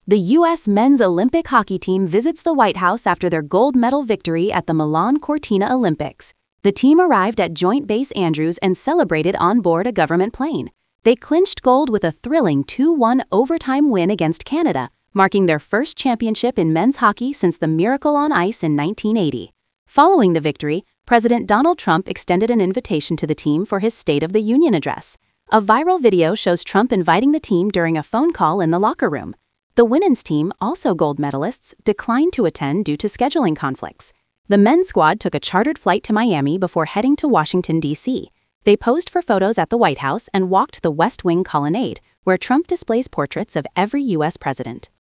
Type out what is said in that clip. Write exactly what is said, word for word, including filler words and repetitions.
The U S men's Olympic hockey team visits the White House after their gold medal victory at the Milan Cortina Olympics. The team arrived at Joint Base Andrews and celebrated on board a government plane. They clinched gold with a thrilling two one overtime win against Canada, marking their first championship in men's hockey since the Miracle on Ice in nineteen eighty. Following the victory, President Donald Trump extended an invitation to the team for his State of the Union address. A viral video shows Trump inviting the team during a phone call in the locker room. The women's team, also gold medalists, declined to attend due to scheduling conflicts. The men's squad took a chartered flight to Miami before heading to Washington, D C They posed for photos at the White House and walked the West Wing colonnade, where Trump displays portraits of every U S president.